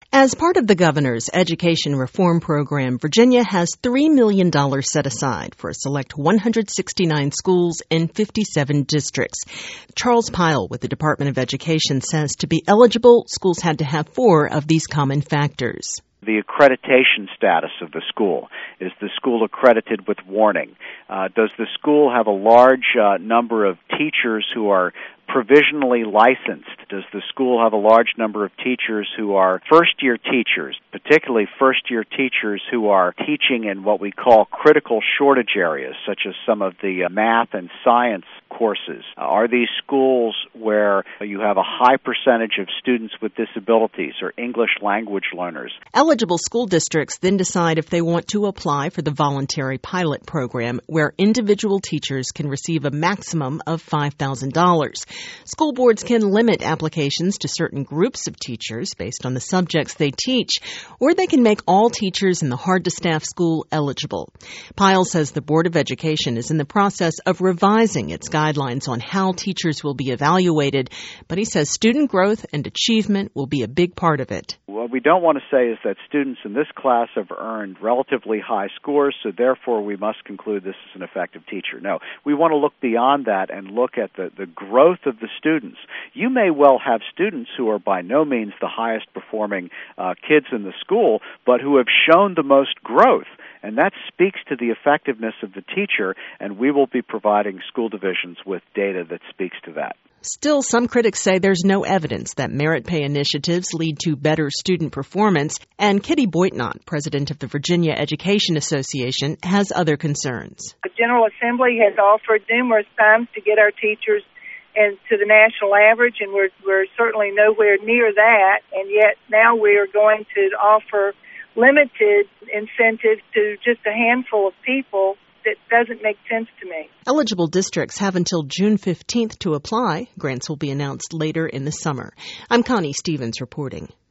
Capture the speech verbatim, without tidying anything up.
As part of the governor's education reform program, Virginia has three million dollars set aside for a select one hundred sixty-nine schools in fifty-seven districts. Charles Pyle with the Department of Education says to be eligible, schools had to have four of these common factors. The accreditation status of the school. Is the school accredited with warning? Uh, does the school have a large uh, number of teachers who are provisionally licensed? Does the school have a large number of teachers who are first-year teachers, particularly first-year teachers who are teaching in what we call critical shortage areas, such as some of the uh, math and science courses? Uh, are these schools where you have a high percentage of students with disabilities or English language learners? Eligible school districts then decide if they want to apply for the voluntary pilot program, where individual teachers can receive a maximum of five thousand dollars. School boards can limit applications to certain groups of teachers based on the subjects they teach, or they can make all teachers in the hard-to-staff school eligible. Pyle says the Board of Education is in the process of revising its guidelines on how teachers will be evaluated, but he says student growth and achievement will be a big part of it. What we don't want to say is that students in this class have earned relatively high scores, so therefore we must conclude this is an effective teacher. No, we want to look beyond that and look at the, the growth of the students. You may well have students who are by no means the highest performing uh, kids in the school, but who have shown the most growth. And that speaks to the effectiveness of the teacher, and we will be providing school divisions with data that speaks to that. Still, some critics say there's no evidence that merit pay initiatives lead to better student performance, and Kitty Boitnott, president of the Virginia Education Association, has other concerns. The General Assembly has offered numerous times to get our teachers into the national average, and we're, we're certainly nowhere near that, and yet now we are going to offer limited incentives to just a handful of people. That doesn't make sense to me. Eligible districts have until June fifteenth to apply. Grants will be announced later in the summer. I'm Connie Stevens reporting.